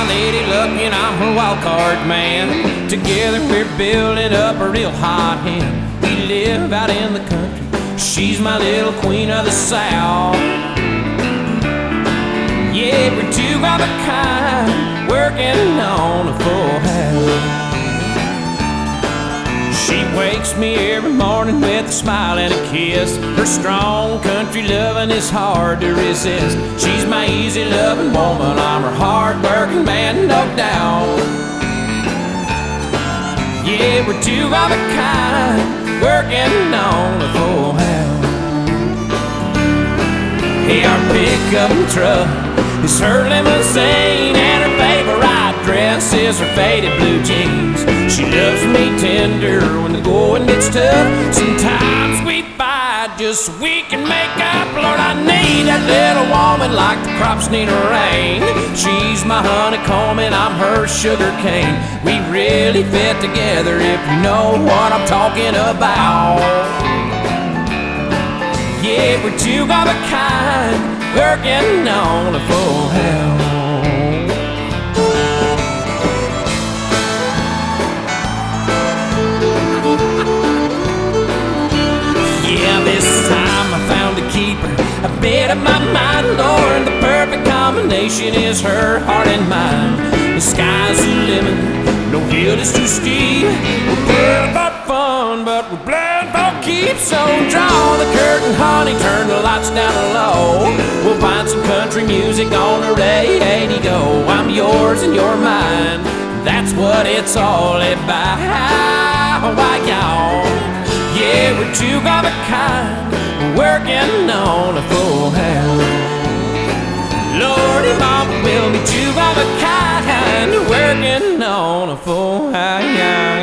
my lady luck and I'm her wild card man. Together we're building up a real hot hen. We live out in the country, she's my little queen of the South. Yeah, we're two of a kind, working on a full house. She wakes me every morning with a smile and a kiss. Her strong country loving is hard to resist. She's my easy loving woman, I'm her hard working man, no doubt. Yeah, we're two of a kind, working on a full house. Hey, our pickup truck is her limousine, and her favorite dress is her faded blue jeans. She loves me tender when the going gets tough. Sometimes we fight just so we can make up. Lord, I need that little woman like the crops need rain. She's my honeycomb and I'm her sugar cane. We really fit together if you know what I'm talking about. Yeah, we're two of a kind, working on a full house. Yeah, this time I found a keeper, a bit of my mind, Lord. The perfect combination is her heart and mind. The sky's the limit, no hill is too steep. We're playing for fun, but we're playing for keeps. So draw the curtain, honey, turn the lights down low. We'll find some country music on the radio. I'm yours and you're mine, that's what it's all about. Why, y'all? Yeah, we're two of a kind, working on a full house. Lordy, mama, we'll be two of a kind, working on a full house.